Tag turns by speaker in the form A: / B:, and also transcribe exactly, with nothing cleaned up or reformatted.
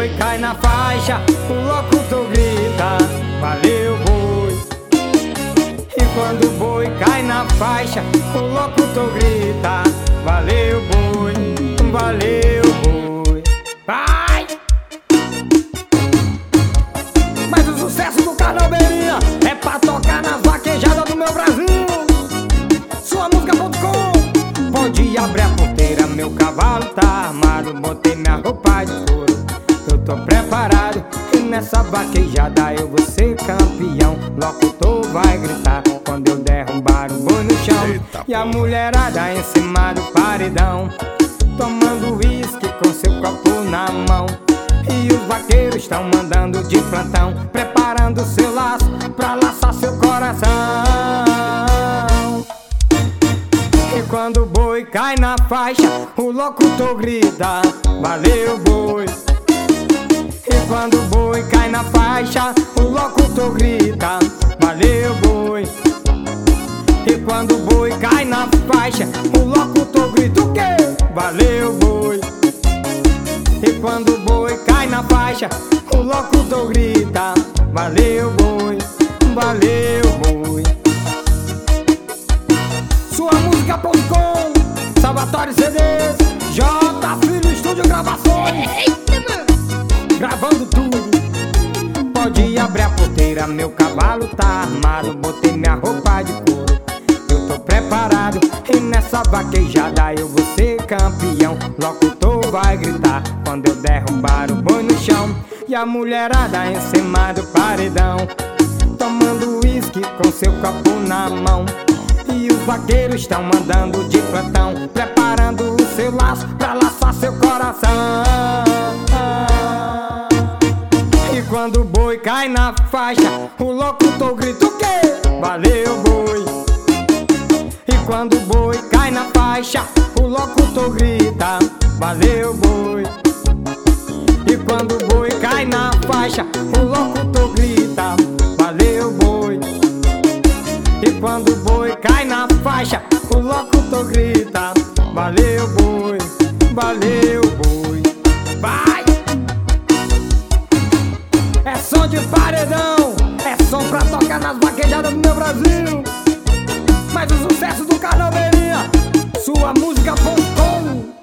A: boi cai na faixa, o locutor grita: valeu, boi. E quando o boi cai na faixa, o locutor grita: valeu, boi, valeu, boi. Vai! Mas o sucesso do Carnobeirinha é pra tocar nas vaquejadas do meu Brasil. Sua música ponto com. Pode abrir a porteira, meu cavalo tá armado. Botei minha roupa de couro, eu tô preparado. E nessa vaquejada eu vou ser campeão. Locutor vai gritar quando eu derrubar o boi no chão.
B: Eita,
A: e a mulherada em cima do paredão, tomando uísque com seu copo na mão. E os vaqueiros estão mandando de plantão, preparando seu laço pra laçar seu coração. E quando o boi cai na faixa, o locutor grita: valeu, boi. E quando o boi cai na faixa, o locutor grita: valeu, boi. E quando o boi cai na faixa, o locutor grita o quê? Valeu, boi. E quando o boi cai na faixa, o locutor grita: valeu, boi, valeu, boi. Sua música ponto com, Salvatore C Ds, J Filho Estúdio Gravações.
C: Eita, mano!
A: Gravando tudo. Pode abrir a porteira, meu cavalo tá armado. Botei minha roupa de couro, eu tô preparado. E nessa vaquejada eu vou ser campeão. Locutor vai gritar quando eu derrubar o boi no chão. E a mulherada em cima do paredão, tomando uísque com seu copo na mão. E os vaqueiros estão mandando de plantão, preparando o seu laço pra laçar seu coração. E quando o boi cai na faixa, o locutor grita o quê? Valeu, boi. E quando o boi cai na faixa, o locutor grita: valeu, boi. E quando o boi cai na faixa, o locutor grita: valeu, boi. E quando o boi cai na faixa, o locutor grita: valeu, boi, valeu, boi. Vai! É som de paredão, é som pra tocar nas vaquejadas do meu Brasil. Mas o sucesso do Carnobeirinha, sua música ponto com.